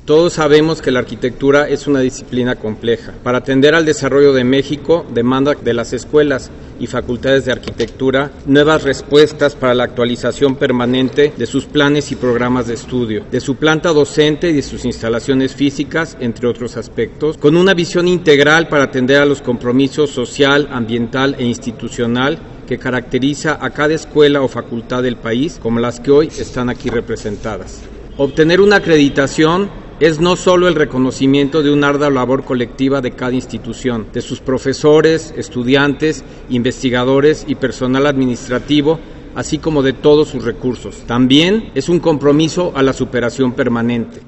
Todos sabemos que la arquitectura es una disciplina compleja. Para atender al desarrollo de México, demanda de las escuelas y facultades de arquitectura nuevas respuestas para la actualización permanente de sus planes y programas de estudio, de su planta docente y de sus instalaciones físicas, entre otros aspectos, con una visión integral para atender a los compromisos social, ambiental e institucional que caracteriza a cada escuela o facultad del país, como las que hoy están aquí representadas. Obtener una acreditación es no solo el reconocimiento de una ardua labor colectiva de cada institución, de sus profesores, estudiantes, investigadores y personal administrativo, así como de todos sus recursos. También es un compromiso a la superación permanente.